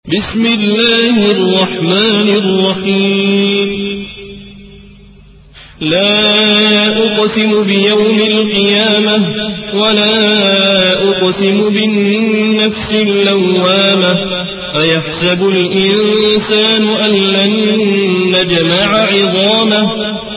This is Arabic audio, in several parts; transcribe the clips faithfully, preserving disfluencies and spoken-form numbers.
بسم الله الرحمن الرحيم لا أقسم بيوم القيامة ولا أقسم بالنفس اللوامة أيحسب الإنسان أن لن نجمع عظامه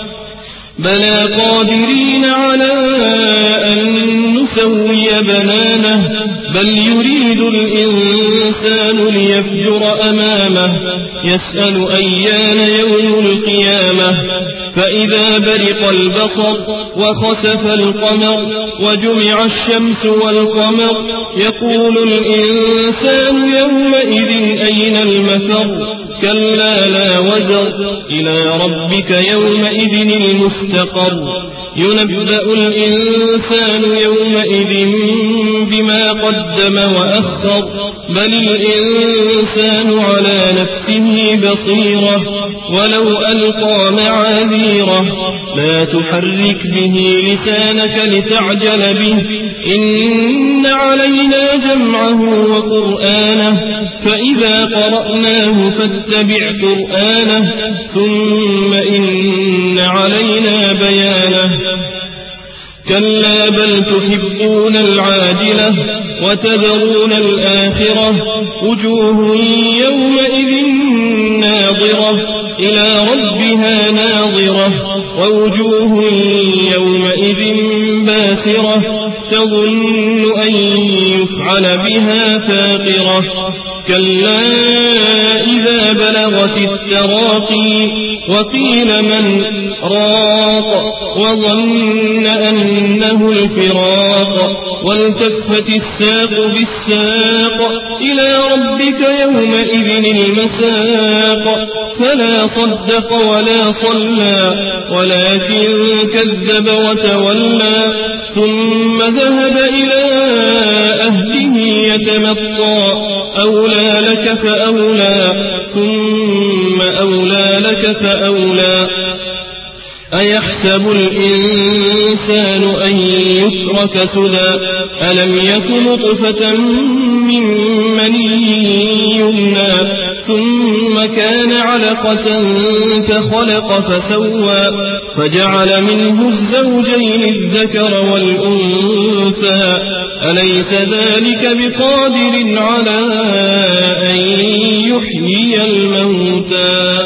بلى قادرين على أن نسوي بنانه بل يريد الإنسان ليفجر أمامه يسأل أيان يوم القيامة فإذا برق البصر وخسف القمر وجمع الشمس والقمر يقول الإنسان يومئذ أين المفر كلا لا وزر إلى ربك يومئذ المستقر ينبأ الإنسان يومئذ بما قدم وأخر بل الإنسان على نفسه بصيرة ولو ألقى معاذيره لا تحرك به لسانك لتعجل به إن علينا جمعه وقرآنه فإذا قرأناه فاتبع قرآنه ثم إن علينا بيانه كلا بل تحبون العاجلة وتذرون الآخرة وجوه يومئذ ناظرة إلى ربها ناظرة ووجوه يومئذ باسرة تظن أن يفعل بها فاقرة كلا إذا بلغت التراقي وقيل من راق وظن أنه الفراق والتفت الساق بالساق إلى ربك يومئذ المساق فلا صدق ولا صلى ولكن كذب وتولى ثم ذهب إلى أهله يتمطى أولى لك فأولى ثم أولى لك فأولى أيحسب الإنسان أن يترك سدى ألم يك نطفة من مني يمنى ثم كان علقة فخلق فسوى فجعل منه الزوجين الذكر والأنثى أليس ذلك بقادر على أن يحيي الموتى